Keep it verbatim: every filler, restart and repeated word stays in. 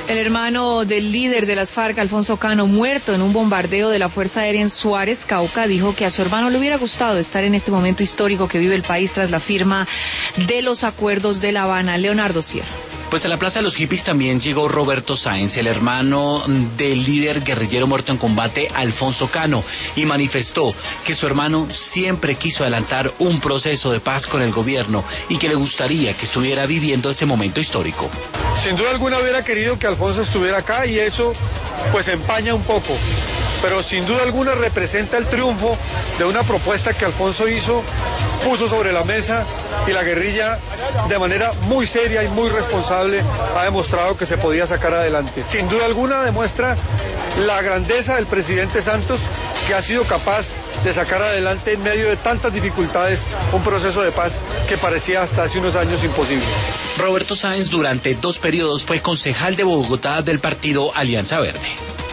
El hermano del líder de las FARC, Alfonso Cano, muerto en un bombardeo de la Fuerza Aérea en Suárez, Cauca, dijo que a su hermano le hubiera gustado estar en este momento histórico que vive el país tras la firma de los acuerdos de La Habana. Leonardo Sierra. Pues a la Plaza de los Hippies también llegó Roberto Sáenz, el hermano del líder guerrillero muerto en combate, Alfonso Cano, y manifestó que su hermano siempre quiso adelantar un proceso de paz con el gobierno y que le gustaría que estuviera viviendo ese momento histórico. Sin duda alguna hubiera querido que Alfonso estuviera acá y eso pues empaña un poco, pero sin duda alguna representa el triunfo de una propuesta que Alfonso hizo, puso sobre la mesa y la guerrilla de manera muy seria y muy responsable ha demostrado que se podía sacar adelante. Sin duda alguna demuestra la grandeza del presidente Santos, que ha sido capaz de sacar adelante en medio de tantas dificultades un proceso de paz que parecía hasta hace unos años imposible. Roberto Sáenz durante dos periodos fue concejal de Bogotá del partido Alianza Verde.